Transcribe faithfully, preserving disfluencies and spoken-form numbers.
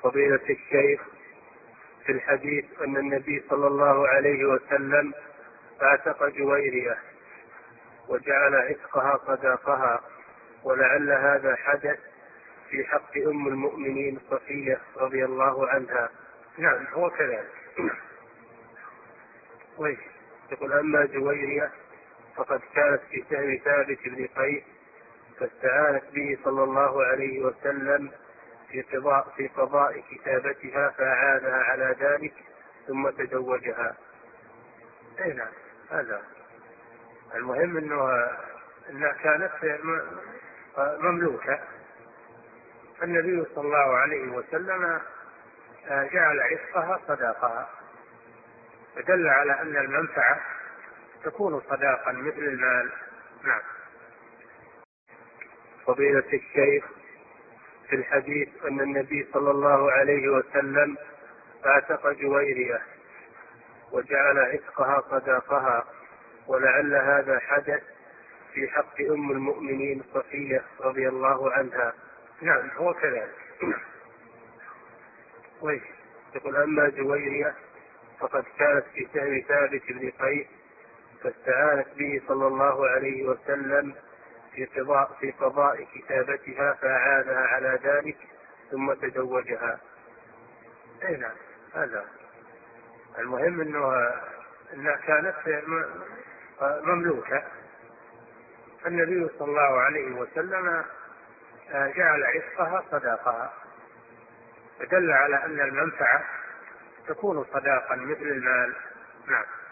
فضيلة الشيخ، في الحديث أن النبي صلى الله عليه وسلم اعتق جويرية وجعل عتقها صداقها، ولعل هذا حدث في حق أم المؤمنين صفية رضي الله عنها. نعم هو كذلك. ويش يقول: أما جويرية فقد كانت في سهم ثابت بن قيس، فاستعانت به صلى الله عليه وسلم في قضاء, في قضاء كتابتها فأعانها على ذلك ثم تزوجها. أي نعم، هذا المهم أنه أنها كانت مملوكة، النبي صلى الله عليه وسلم جعل عتقها صداقها، فدل على أن المنفعة تكون صداقا مثل المال. نعم. فضيلة الشيخ، في الحديث أن النبي صلى الله عليه وسلم اعتق جويرية وجعل عتقها صداقها، ولعل هذا حدث في حق أم المؤمنين صفية رضي الله عنها. نعم هو كذلك. ويش يقول: أما جويرية فقد كانت في سهم ثابت بن قيس، فاستعانت به صلى الله عليه وسلم في قضاء, في قضاء كتابتها فأعانها على ذلك ثم تزوجها. أي نعم، هذا المهم أنه أنها كانت مملوكة، النبي صلى الله عليه وسلم جعل عتقها صداقها، فدل على أن المنفعة تكون صداقا مثل المال. نعم.